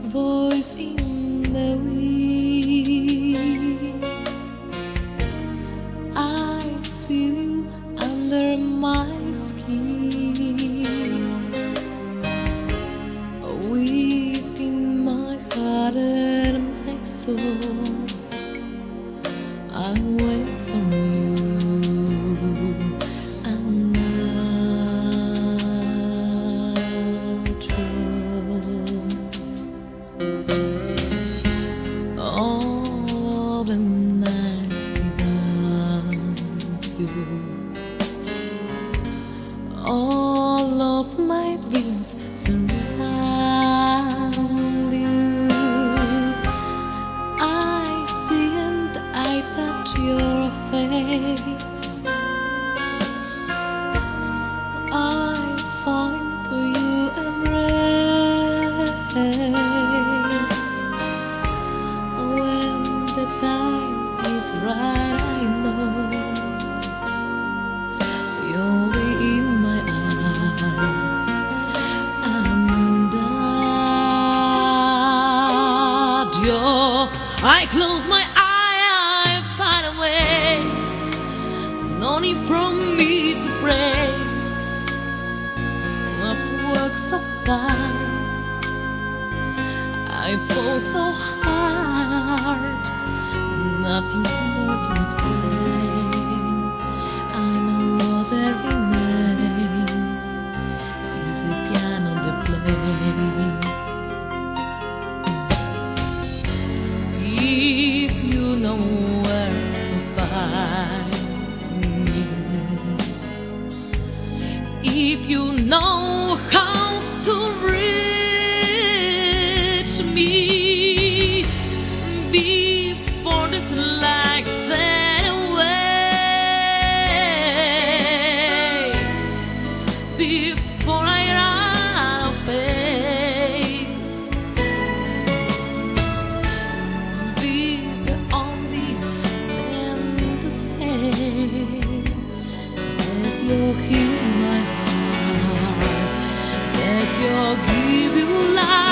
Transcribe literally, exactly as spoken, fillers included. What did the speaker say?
voice in the wind. I feel you under my skin, within my heart and my soul. I wait for you. All of the nights without you, all of my dreams surround you. I see and I touch your face. I fall into your embrace. When the time is right, I know you'll be in my arms, and adore. I close my eye, I find a way. No need from me to pray. Love works so far, I fall so hard, nothing more to explain. I know all that remains is the piano they play. If you know where to find me, if you know how to reach me, before this light fade away, before I run out of face, be the only man to say that you'll heal my heart, that you'll give you life.